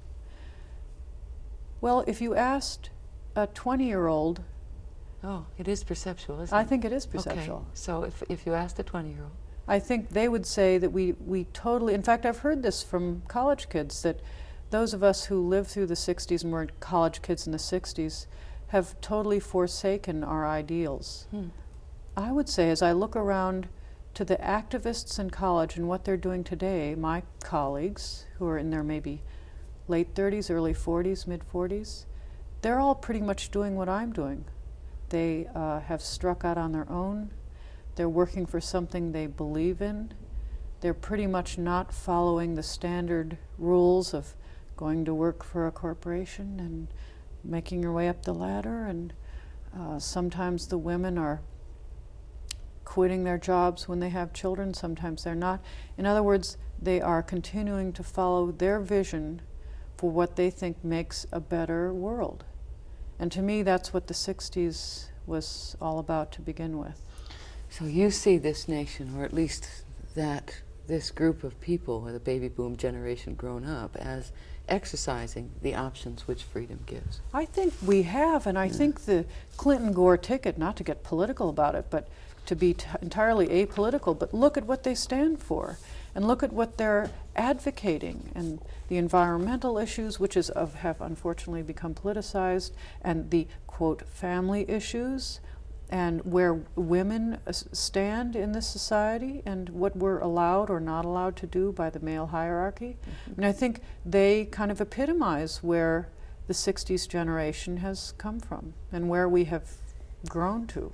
Well, if you asked a twenty-year-old, Oh, it is perceptual, isn't I it? think it is perceptual. Okay. So if if you asked a twenty-year-old, I think they would say that we, we totally, in fact, I've heard this from college kids, that those of us who lived through the sixties and were college kids in the sixties have totally forsaken our ideals. hmm. I would say, as I look around to the activists in college and what they're doing today, my colleagues who are in their maybe late thirties, early forties, mid forties, they're all pretty much doing what I'm doing. They uh, have struck out on their own. They're working for something they believe in. They're pretty much not following the standard rules of going to work for a corporation and making your way up the ladder. And uh, sometimes the women are quitting their jobs when they have children, sometimes they're not. In other words, they are continuing to follow their vision for what they think makes a better world. And to me, that's what the sixties was all about to begin with. So you see this nation, or at least that this group of people, the baby boom generation grown up, as exercising the options which freedom gives. I think we have, and I Yeah. think the Clinton-Gore ticket, not to get political about it, but to be t- entirely apolitical, but look at what they stand for, and look at what they're advocating, and the environmental issues, which is of, have unfortunately become politicized, and the, quote, family issues, and where women uh, stand in this society, and what we're allowed or not allowed to do by the male hierarchy. Mm-hmm. And I think they kind of epitomize where the sixties generation has come from, and where we have grown to.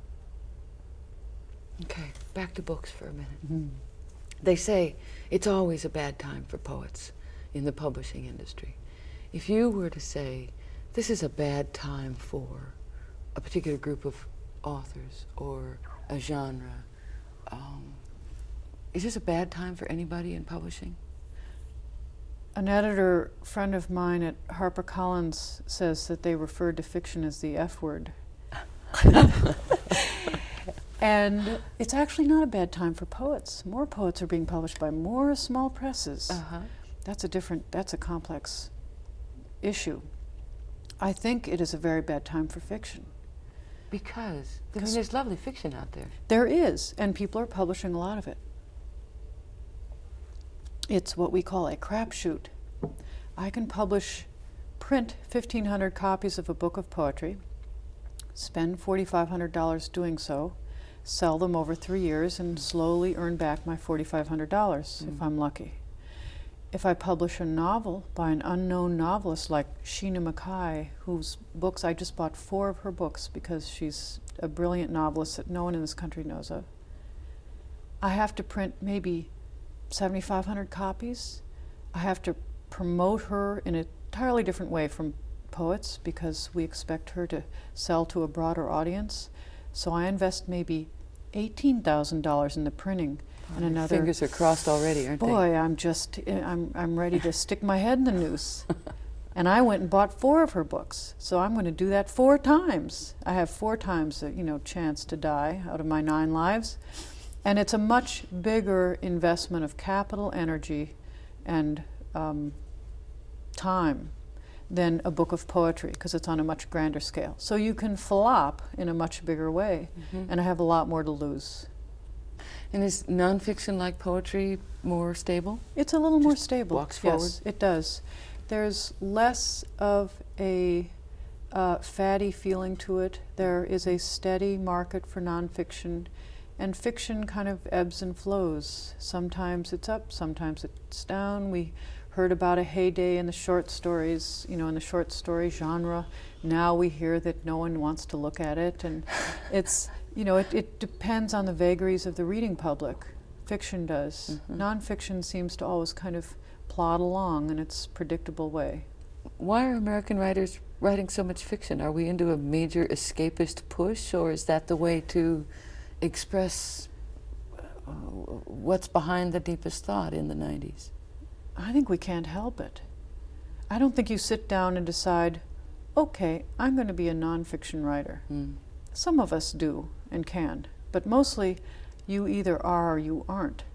Okay, back to books for a minute. Mm-hmm. They say it's always a bad time for poets in the publishing industry. If you were to say, this is a bad time for a particular group of authors or a genre, um, is this a bad time for anybody in publishing? An editor friend of mine at HarperCollins says that they referred to fiction as the F word. And it's actually not a bad time for poets. More poets are being published by more small presses. Uh-huh. That's a different, that's a complex issue. I think it is a very bad time for fiction. Because, I mean, Because- there's lovely fiction out there. There is, and people are publishing a lot of it. It's what we call a crapshoot. I can publish, print fifteen hundred copies of a book of poetry, spend four thousand five hundred dollars doing so, sell them over three years, and slowly earn back my four thousand five hundred dollars Mm. if I'm lucky. If I publish a novel by an unknown novelist like Sheena Mackay, whose books, I just bought four of her books because she's a brilliant novelist that no one in this country knows of, I have to print maybe seven thousand five hundred copies. I have to promote her in an entirely different way from poets because we expect her to sell to a broader audience. So I invest maybe eighteen thousand dollars in the printing. And Your another, fingers are crossed already, aren't boy, I'm just, I'm, I'm ready to stick my head in the noose. And I went and bought four of her books. So I'm going to do that four times. I have four times the, you know, chance to die out of my nine lives. And it's a much bigger investment of capital, energy, and um, time than a book of poetry, because it's on a much grander scale. So you can flop in a much bigger way, Mhm. and I have a lot more to lose. And is nonfiction like poetry more stable? It's a little more Just stable. walks Yes, forward? it does. There's less of a uh, fatty feeling to it. There is a steady market for nonfiction, and fiction kind of ebbs and flows. Sometimes it's up, sometimes it's down. We heard about a heyday in the short stories, you know, in the short story genre. Now we hear that no one wants to look at it, and it's, you know, it, it depends on the vagaries of the reading public. Fiction does. Mhm. Nonfiction seems to always kind of plod along in its predictable way. Why are American writers writing so much fiction? Are we into a major escapist push, or is that the way to express uh, what's behind the deepest thought in the nineties? I think we can't help it. I don't think you sit down and decide, okay, I'm going to be a nonfiction writer. Mm. Some of us do and can, but mostly you either are or you aren't.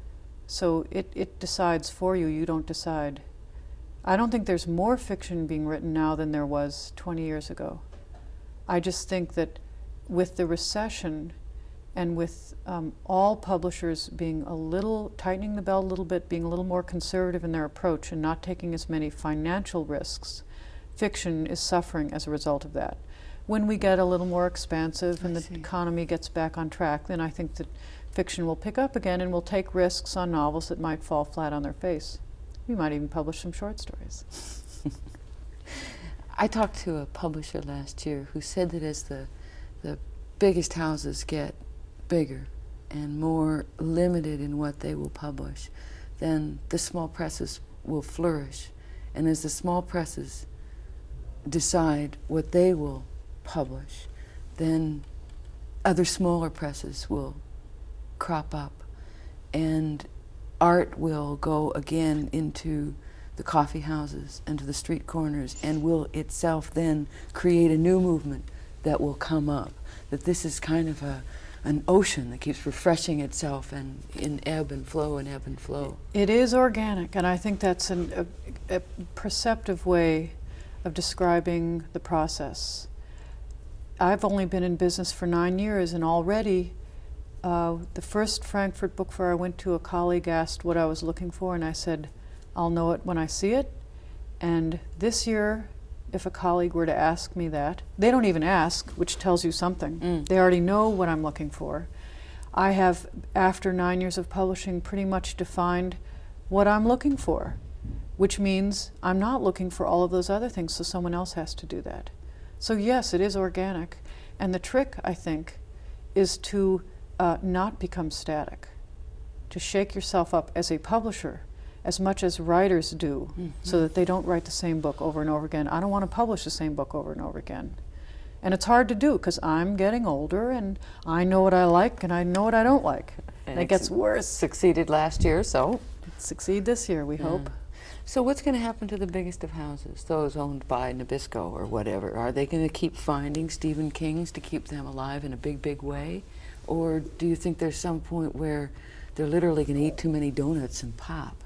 So it, it decides for you, you don't decide. I don't think there's more fiction being written now than there was twenty years ago. I just think that with the recession and with um, all publishers being a little, tightening the belt a little bit, being a little more conservative in their approach and not taking as many financial risks, fiction is suffering as a result of that. When we get a little more expansive and I the see. economy gets back on track, then I think that fiction will pick up again and will take risks on novels that might fall flat on their face. We might even publish some short stories. I talked to a publisher last year who said that as the the biggest houses get bigger and more limited in what they will publish, then the small presses will flourish. And as the small presses decide what they will publish, then other smaller presses will crop up, and art will go again into the coffee houses and to the street corners, and will itself then create a new movement that will come up. That this is kind of a an ocean that keeps refreshing itself and in ebb and flow and ebb and flow. It is organic, and I think that's an, a, a perceptive way of describing the process. I've only been in business for nine years, and already uh, the first Frankfurt Book Fair I went to, a colleague asked what I was looking for, and I said, I'll know it when I see it. And this year, if a colleague were to ask me that, they don't even ask, which tells you something. Mm. They already know what I'm looking for. I have, after nine years of publishing, pretty much defined what I'm looking for, which means I'm not looking for all of those other things, so someone else has to do that. So yes, it is organic. And the trick, I think, is to uh, not become static, to shake yourself up as a publisher as much as writers do, mm-hmm. so that they don't write the same book over and over again. I don't want to publish the same book over and over again. And it's hard to do because I'm getting older and I know what I like and I know what I don't like. And, and it gets worse. Succeeded last year, so. Succeed this year, we yeah. hope. So what's going to happen to the biggest of houses, those owned by Nabisco or whatever? Are they going to keep finding Stephen Kings to keep them alive in a big, big way? Or do you think there's some point where they're literally going to eat too many donuts and pop?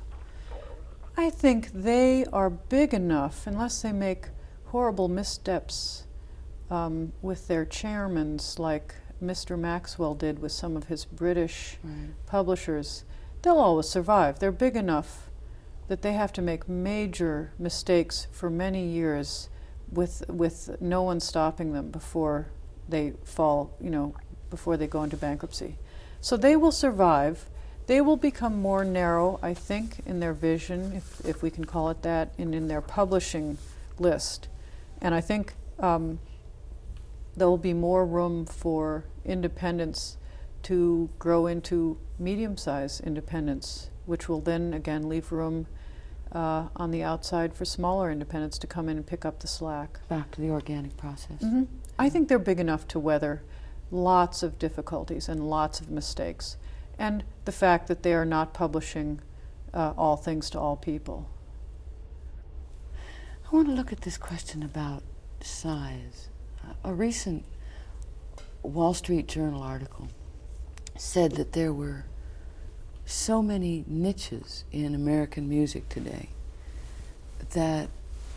I think they are big enough, unless they make horrible missteps um, with their chairmans, like Mister Maxwell did with some of his British right. publishers. They'll always survive. They're big enough that they have to make major mistakes for many years with with no one stopping them before they fall, you know, before they go into bankruptcy. So they will survive. They will become more narrow, I think, in their vision, if, if we can call it that, and in their publishing list. And I think um, there will be more room for independence to grow into medium-sized independence, which will then again leave room uh, on the outside for smaller independents to come in and pick up the slack. Back to the organic process. Mm-hmm. I think they're big enough to weather lots of difficulties and lots of mistakes. And the fact that they are not publishing uh, all things to all people. I want to look at this question about size. Uh, a recent Wall Street Journal article said that there were so many niches in American music today that,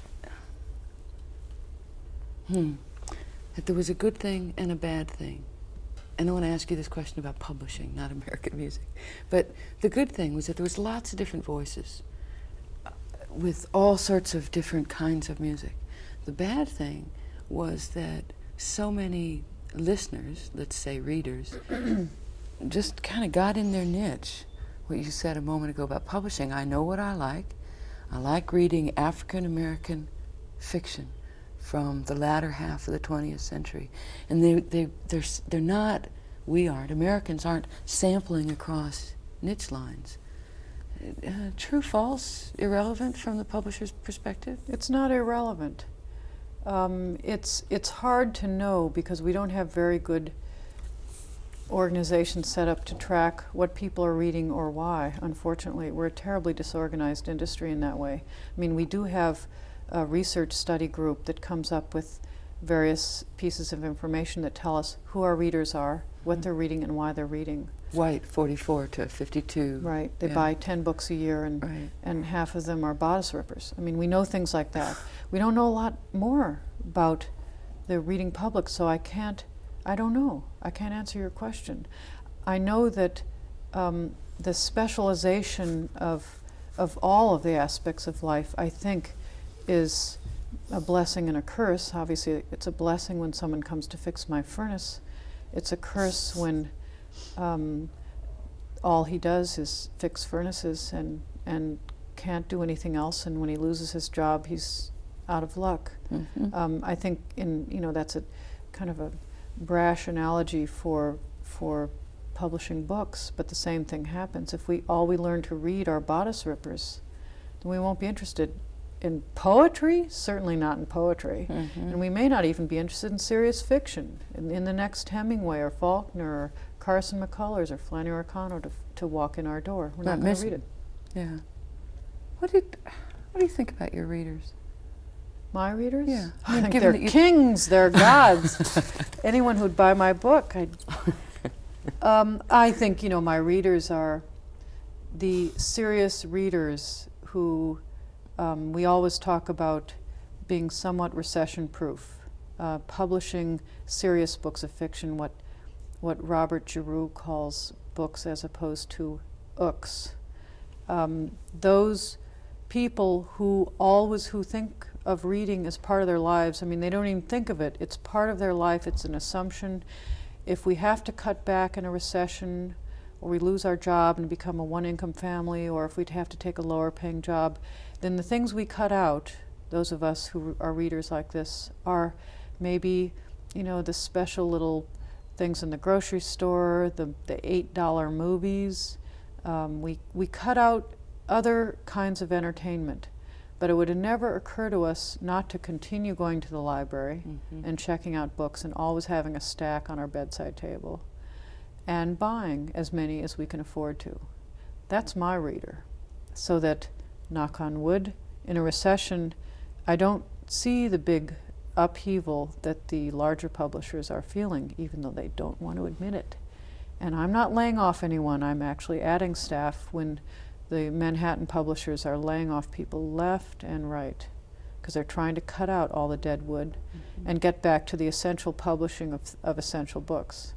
hmm, that there was a good thing and a bad thing. And I want to ask you this question about publishing, not American music. But the good thing was that there was lots of different voices uh, with all sorts of different kinds of music. The bad thing was that so many listeners, let's say readers, just kind of got in their niche. What you said a moment ago about publishing, I know what I like. I like reading African American fiction from the latter half of the twentieth century. And they, they, they're, they're not, we aren't, Americans aren't sampling across niche lines. Uh, true, false, irrelevant from the publisher's perspective? It's not irrelevant. Um, it's, it's hard to know because we don't have very good organizations set up to track what people are reading or why, unfortunately. We're a terribly disorganized industry in that way. I mean, we do have a research study group that comes up with various pieces of information that tell us who our readers are, what mm-hmm. they're reading, and why they're reading. White, forty-four to fifty-two. Right. They yeah. buy ten books a year, and right. and half of them are bodice rippers. I mean, we know things like that. We don't know a lot more about the reading public, so I can't, I don't know. I can't answer your question. I know that um, the specialization of of all of the aspects of life, I think, is a blessing and a curse. Obviously, it's a blessing when someone comes to fix my furnace. It's a curse when um, all he does is fix furnaces and, and can't do anything else, and when he loses his job, he's out of luck. Mm-hmm. Um, I think in you know that's a kind of a brash analogy for for publishing books, but the same thing happens. If we all we learn to read are bodice rippers, then we won't be interested in poetry, certainly not in poetry. Mm-hmm. And we may not even be interested in serious fiction, in, in the next Hemingway or Faulkner or Carson McCullers or Flannery O'Connor to, to walk in our door. We're Not not going to missing. read it. Yeah. What did? What do you think about your readers? My readers? Yeah. I I mean, think given they're that you- kings, they're gods. Anyone who'd buy my book, I'd... Um, I think, you know, my readers are the serious readers who um, we always talk about being somewhat recession-proof, uh, publishing serious books of fiction, what what Robert Giroux calls books as opposed to ooks. Um, those people who always who think of reading as part of their lives, I mean, they don't even think of it. It's part of their life. It's an assumption. If we have to cut back in a recession, or we lose our job and become a one-income family, or if we'd have to take a lower-paying job, then the things we cut out, those of us who are readers like this, are maybe, you know, the special little things in the grocery store, the, the eight dollar movies. Um, we, we cut out other kinds of entertainment. But it would have never occur to us not to continue going to the library Mm-hmm. and checking out books and always having a stack on our bedside table and buying as many as we can afford to. That's my reader. So that, knock on wood, in a recession, I don't see the big upheaval that the larger publishers are feeling, even though they don't want to admit it. And I'm not laying off anyone. I'm actually adding staff when the Manhattan publishers are laying off people left and right because they're trying to cut out all the dead wood Mm-hmm. and get back to the essential publishing of, of essential books.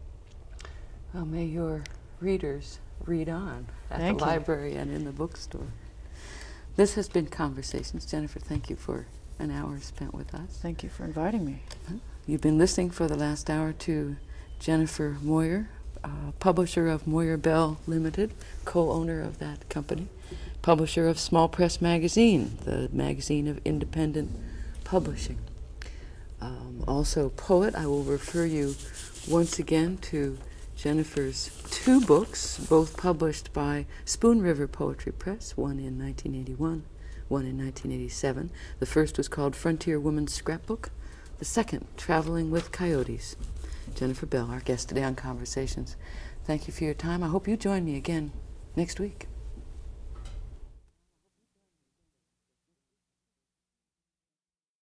Well, may your readers read on at Thank the you. library and in the bookstore. This has been Conversations. Jennifer, thank you for an hour spent with us. Thank you for inviting me. You've been listening for the last hour to Jennifer Moyer, uh, publisher of Moyer Bell Limited, co-owner of that company, publisher of Small Press Magazine, the magazine of independent publishing. Um, also poet. I will refer you once again to Jennifer's two books, both published by Spoon River Poetry Press, one in nineteen eighty-one, one in nineteen eighty-seven. The first was called Frontier Woman's Scrapbook, the second, Traveling with Coyotes. Jennifer Bell, our guest today on Conversations. Thank you for your time. I hope you join me again next week.